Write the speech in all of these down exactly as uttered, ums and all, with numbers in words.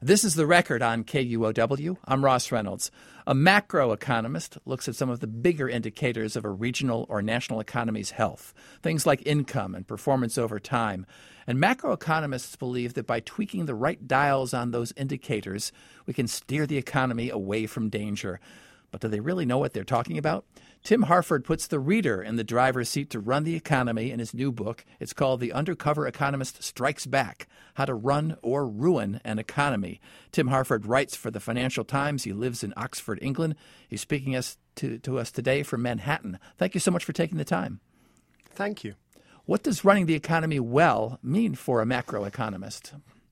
This is The Record on K U O W. I'm Ross Reynolds. A macroeconomist looks at some of the bigger indicators of a regional or national economy's health, things like income and performance over time. And macroeconomists believe that by tweaking the right dials on those indicators, we can steer the economy away from danger. But do they really know what they're talking about? Tim Harford puts the reader in the driver's seat to run the economy in his new book. It's called The Undercover Economist Strikes Back: How to Run or Ruin an Economy. Tim Harford writes for the Financial Times. He lives in Oxford, England. He's speaking us to, to us today from Manhattan. Thank you so much for taking the time. Thank you. What does running the economy well mean for a macroeconomist?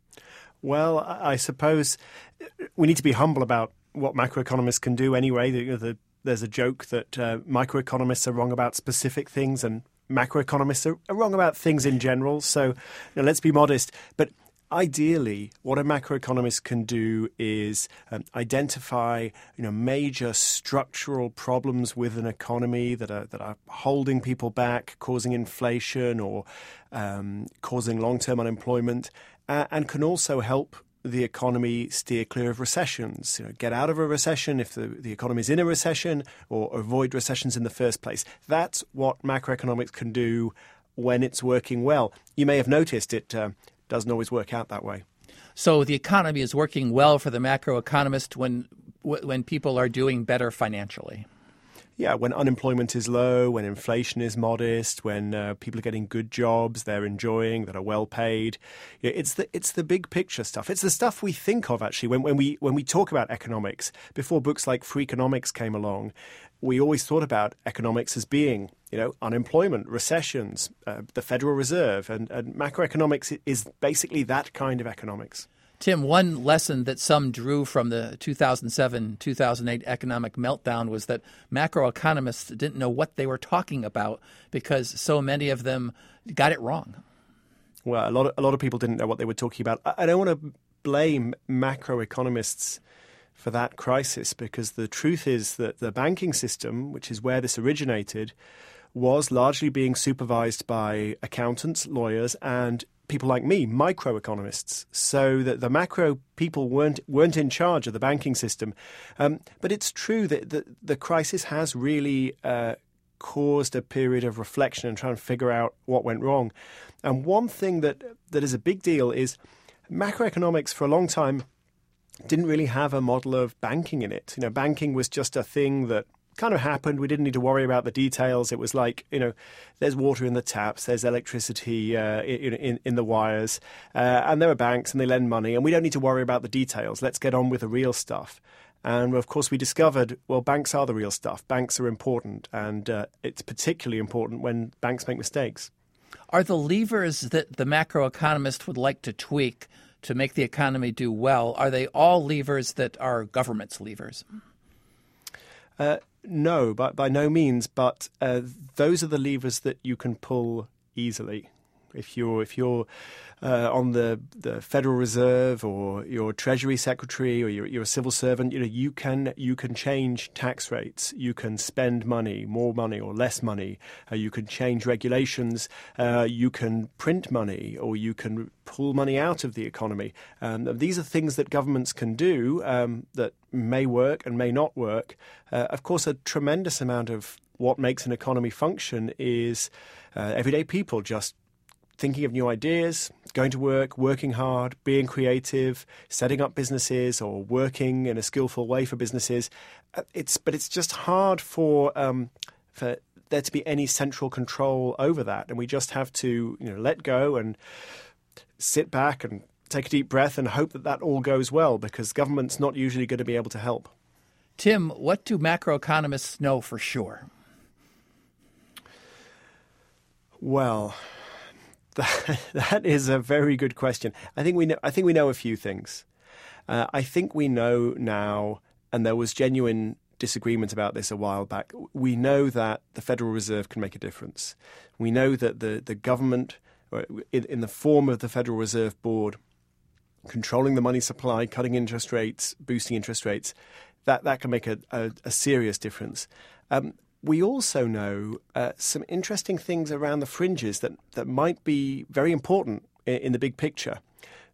Well, I suppose we need to be humble about what macroeconomists can do anyway. The, the, there's a joke that uh, microeconomists are wrong about specific things and macroeconomists are, are wrong about things in general. So you know, let's be modest. But ideally, what a macroeconomist can do is um, identify you know, major structural problems with an economy that are, that are holding people back, causing inflation or um, causing long-term unemployment, uh, and can also help the economy steer clear of recessions, you know, get out of a recession if the, the economy is in a recession, or avoid recessions in the first place. That's what macroeconomics can do when it's working well. You may have noticed it uh, doesn't always work out that way. So the economy is working well for the macroeconomist when when people are doing better financially. Yeah, when unemployment is low, when inflation is modest, when uh, people are getting good jobs they're enjoying, that are well paid. You know, it's the it's the big picture stuff. It's the stuff we think of, actually, when, when we when we talk about economics. Before books like Freakonomics came along, we always thought about economics as being, you know, unemployment, recessions, uh, the Federal Reserve, and, and macroeconomics is basically that kind of economics. Tim, one lesson that some drew from the two thousand seven two thousand eight economic meltdown was that macroeconomists didn't know what they were talking about because so many of them got it wrong. Well, a lot of, a lot of people didn't know what they were talking about. I, I don't want to blame macroeconomists for that crisis, because the truth is that the banking system, which is where this originated, was largely being supervised by accountants, lawyers, and people like me, microeconomists, so that the macro people weren't weren't in charge of the banking system. Um, but it's true that the, the crisis has really uh, caused a period of reflection and trying to figure out what went wrong. And one thing that that is a big deal is macroeconomics for a long time didn't really have a model of banking in it. You know, banking was just a thing that kind of happened. We didn't need to worry about the details. It was like, you know, there's water in the taps, there's electricity uh, in, in, in the wires, uh, and there are banks and they lend money, and we don't need to worry about the details. Let's get on with the real stuff. And of course, we discovered, well, banks are the real stuff. Banks are important, and uh, it's particularly important when banks make mistakes. Are the levers that the macroeconomist would like to tweak to make the economy do well, are they all levers that are government's levers? Uh, no, but by no means. But uh, those are the levers that you can pull easily. If you're if you're uh, on the, the Federal Reserve, or you're Treasury Secretary, or you're, you're a civil servant, you know you can you can change tax rates. You can spend money, more money or less money. Uh, you can change regulations. Uh, you can print money, or you can pull money out of the economy. Um, these are things that governments can do um, that may work and may not work. Uh, of course, a tremendous amount of what makes an economy function is uh, everyday people just thinking of new ideas, going to work, working hard, being creative, setting up businesses, or working in a skillful way for businesses. It's but it's just hard for um, for there to be any central control over that, and we just have to you know let go and sit back and take a deep breath and hope that that all goes well, because government's not usually going to be able to help. Tim, what do macroeconomists know for sure? Well, that, that is a very good question. I think we know. I think we know a few things. Uh, I think we know now, and there was genuine disagreement about this a while back. We know that the Federal Reserve can make a difference. We know that the the government, in, in the form of the Federal Reserve Board, controlling the money supply, cutting interest rates, boosting interest rates, that that can make a, a, a serious difference. Um, We also know uh, some interesting things around the fringes that, that might be very important in, in the big picture.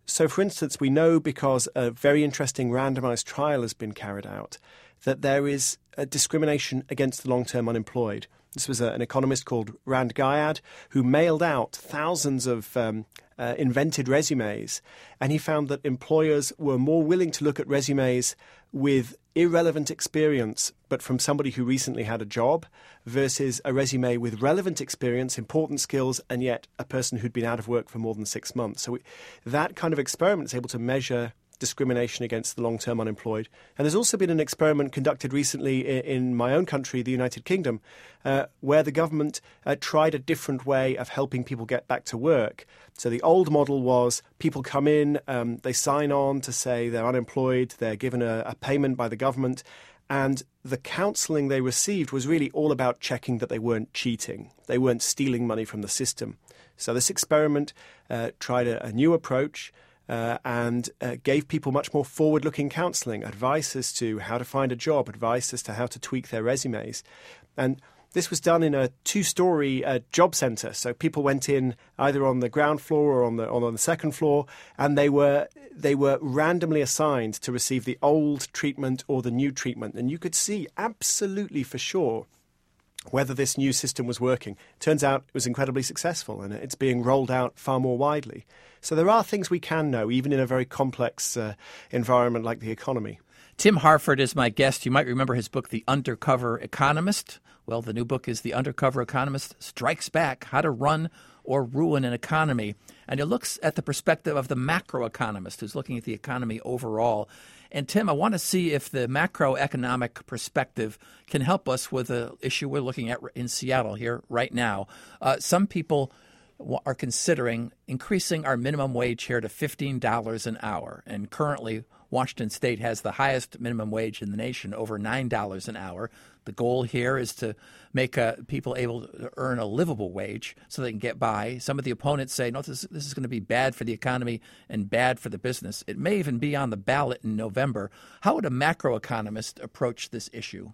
So, for instance, we know because a very interesting randomized trial has been carried out that there is a discrimination against the long-term unemployed. This was a, an economist called Rand Gyad who mailed out thousands of um, uh, invented resumes, and he found that employers were more willing to look at resumes with irrelevant experience, but from somebody who recently had a job, versus a resume with relevant experience, important skills, and yet a person who'd been out of work for more than six months. So we, that kind of experiment is able to measure discrimination against the long-term unemployed. And there's also been an experiment conducted recently in, in my own country, the United Kingdom, uh, where the government uh, tried a different way of helping people get back to work. So the old model was people come in, um, they sign on to say they're unemployed, they're given a, a payment by the government, and the counselling they received was really all about checking that they weren't cheating, they weren't stealing money from the system. So this experiment uh, tried a, a new approach, Uh, and uh, gave people much more forward-looking counselling, advice as to how to find a job, advice as to how to tweak their resumes. And this was done in a two-storey uh, job centre. So people went in either on the ground floor or on the, or on the second floor, and they were they were randomly assigned to receive the old treatment or the new treatment. And you could see absolutely for sure whether this new system was working. Turns out it was incredibly successful, and it's being rolled out far more widely. So there are things we can know, even in a very complex uh, environment like the economy. Tim Harford is my guest. You might remember his book, The Undercover Economist. Well, the new book is The Undercover Economist Strikes Back, How to Run or Ruin an Economy. And it looks at the perspective of the macroeconomist who's looking at the economy overall. And Tim, I want to see if the macroeconomic perspective can help us with the issue we're looking at in Seattle here right now. Uh, some people are considering increasing our minimum wage here to fifteen dollars an hour. And currently, Washington State has the highest minimum wage in the nation, over nine dollars an hour. The goal here is to make uh, people able to earn a livable wage so they can get by. Some of the opponents say, no, this, this is going to be bad for the economy and bad for the business. It may even be on the ballot in November. How would a macroeconomist approach this issue?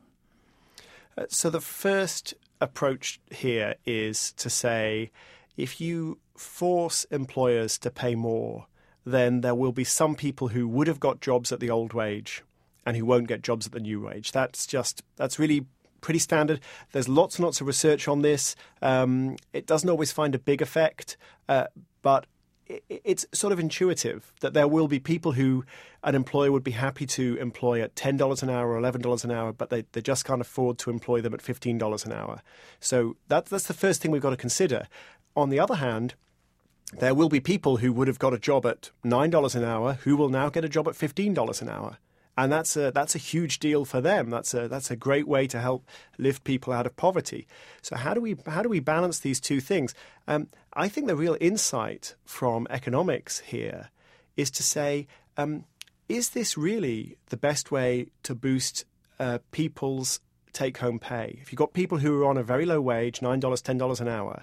Uh, so the first approach here is to say, if you force employers to pay more, then there will be some people who would have got jobs at the old wage and who won't get jobs at the new wage. That's just, that's really pretty standard. There's lots and lots of research on this. Um, it doesn't always find a big effect, uh, but it, it's sort of intuitive that there will be people who an employer would be happy to employ at ten dollars an hour or eleven dollars an hour, but they, they just can't afford to employ them at fifteen dollars an hour. So that, that's the first thing we've got to consider. On the other hand, there will be people who would have got a job at nine dollars an hour who will now get a job at fifteen dollars an hour. And that's a, that's a huge deal for them. That's a, that's a great way to help lift people out of poverty. So how do we how do we balance these two things? Um, I think the real insight from economics here is to say, um, is this really the best way to boost uh, people's take-home pay? If you've got people who are on a very low wage, nine dollars, ten dollars an hour,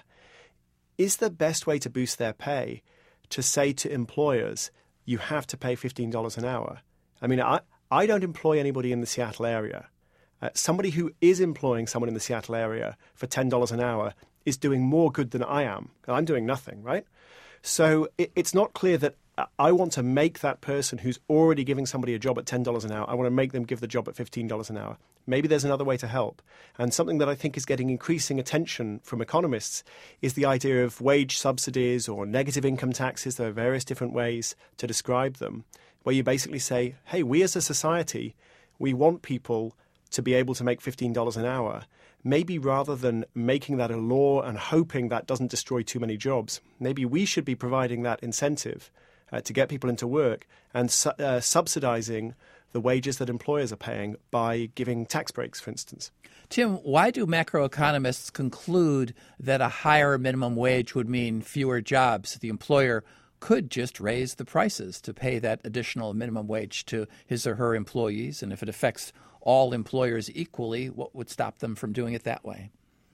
is the best way to boost their pay to say to employers, you have to pay fifteen dollars an hour? I mean, I, I don't employ anybody in the Seattle area. Uh, somebody who is employing someone in the Seattle area for ten dollars an hour is doing more good than I am. I'm doing nothing, right? So it, it's not clear that I want to make that person who's already giving somebody a job at ten dollars an hour, I want to make them give the job at fifteen dollars an hour. Maybe there's another way to help. And something that I think is getting increasing attention from economists is the idea of wage subsidies or negative income taxes. There are various different ways to describe them, where you basically say, hey, we as a society, we want people to be able to make fifteen dollars an hour. Maybe rather than making that a law and hoping that doesn't destroy too many jobs, maybe we should be providing that incentive uh, to get people into work and su- uh, subsidizing the wages that employers are paying by giving tax breaks, for instance. Tim, why do macroeconomists conclude that a higher minimum wage would mean fewer jobs? The employer could just raise the prices to pay that additional minimum wage to his or her employees. And if it affects all employers equally, what would stop them from doing it that way?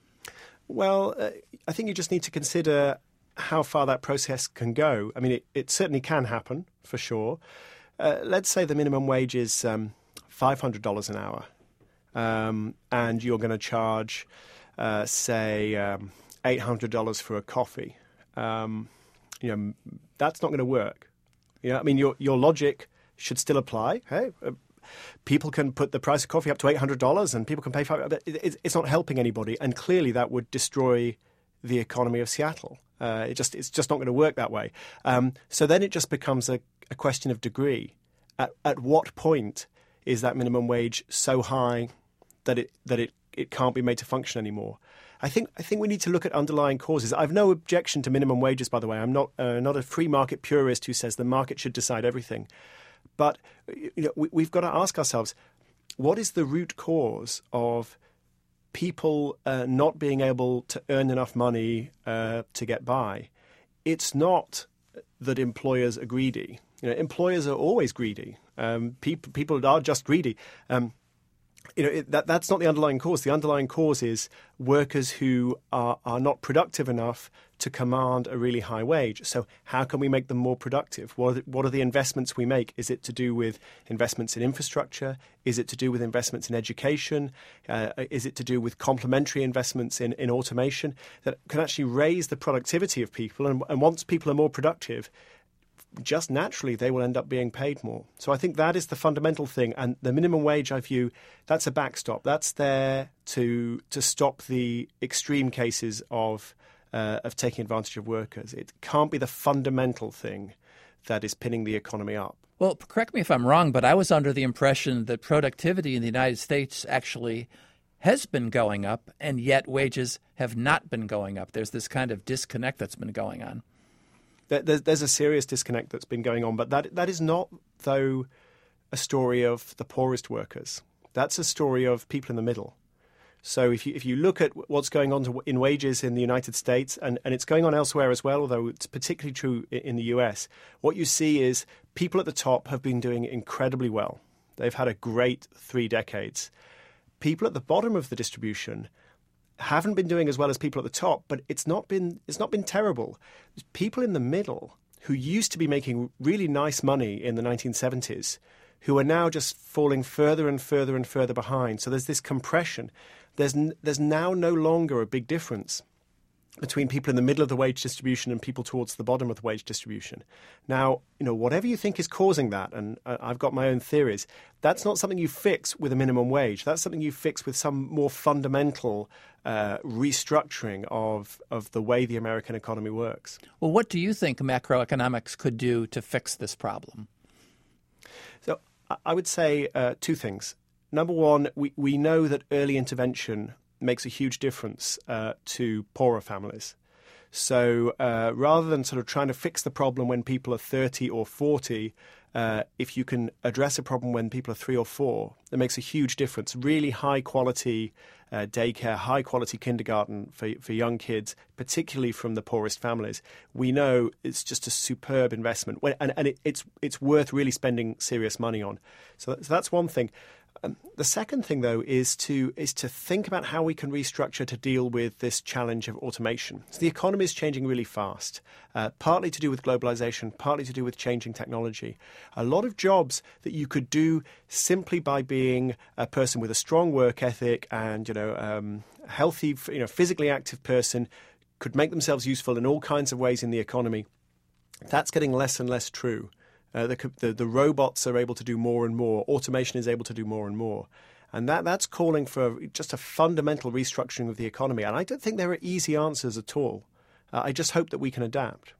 Well, uh, I think you just need to consider how far that process can go. I mean, it, it certainly can happen, for sure. Uh, let's say the minimum wage is um, five hundred dollars an hour, um, and you're going to charge, uh, say, um, eight hundred dollars for a coffee. Um, you know, that's not going to work. You know, I mean, your your logic should still apply. Hey, uh, people can put the price of coffee up to eight hundred dollars and people can pay five dollars. But it, it's not helping anybody. And clearly that would destroy the economy of Seattle. Uh, it just It's just not going to work that way. Um, so then it just becomes a, a question of degree. At, at what point is that minimum wage so high that it that it, it can't be made to function anymore? I think I think we need to look at underlying causes. I've no objection to minimum wages, by the way. I'm not uh, not a free market purist who says the market should decide everything. But you know, we, we've got to ask ourselves, what is the root cause of people uh, not being able to earn enough money uh, to get by? It's not that employers are greedy. You know, employers are always greedy. Um, people people are just greedy. Um, You know, it, that that's not the underlying cause. The underlying cause is workers who are, are not productive enough to command a really high wage. So how can we make them more productive? What are the, what are the investments we make? Is it to do with investments in infrastructure? Is it to do with investments in education? Uh, is it to do with complementary investments in, in automation that can actually raise the productivity of people? And, and once people are more productive, just naturally they will end up being paid more. So I think that is the fundamental thing. And the minimum wage, I view, that's a backstop. That's there to to stop the extreme cases of uh, of taking advantage of workers. It can't be the fundamental thing that is pinning the economy up. Well, correct me if I'm wrong, but I was under the impression that productivity in the United States actually has been going up, and yet wages have not been going up. There's this kind of disconnect that's been going on. There's, there's a serious disconnect that's been going on, but that that is not, though, a story of the poorest workers. That's a story of people in the middle. So if you if you look at what's going on to, in wages in the United States, and, and it's going on elsewhere as well, although it's particularly true in the U S, what you see is people at the top have been doing incredibly well. They've had a great three decades. People at the bottom of the distribution haven't been doing as well as people at the top, but it's not been it's not been terrible. People in the middle who used to be making really nice money in the nineteen seventies, who are now just falling further and further and further behind. So there's this compression. There's n- there's now no longer a big difference between people in the middle of the wage distribution and people towards the bottom of the wage distribution. Now, you know, whatever you think is causing that, and I've got my own theories, that's not something you fix with a minimum wage. That's something you fix with some more fundamental uh, restructuring of, of the way the American economy works. Well, what do you think macroeconomics could do to fix this problem? So I would say uh, two things. Number one, we, we know that early intervention makes a huge difference uh, to poorer families. So uh, rather than sort of trying to fix the problem when people are thirty or forty, uh, if you can address a problem when people are three or four, that makes a huge difference. Really high quality uh, daycare, high quality kindergarten for, for young kids, particularly from the poorest families. We know it's just a superb investment, and, and it, it's, it's worth really spending serious money on. So, so that's one thing. Um, the second thing, though, is to is to think about how we can restructure to deal with this challenge of automation. So the economy is changing really fast, uh, partly to do with globalization, partly to do with changing technology. A lot of jobs that you could do simply by being a person with a strong work ethic and, you know, um, healthy, you know, physically active person could make themselves useful in all kinds of ways in the economy. That's getting less and less true. Uh, the, the the robots are able to do more and more. Automation is able to do more and more. And that, that's calling for just a fundamental restructuring of the economy. And I don't think there are easy answers at all. Uh, I just hope that we can adapt.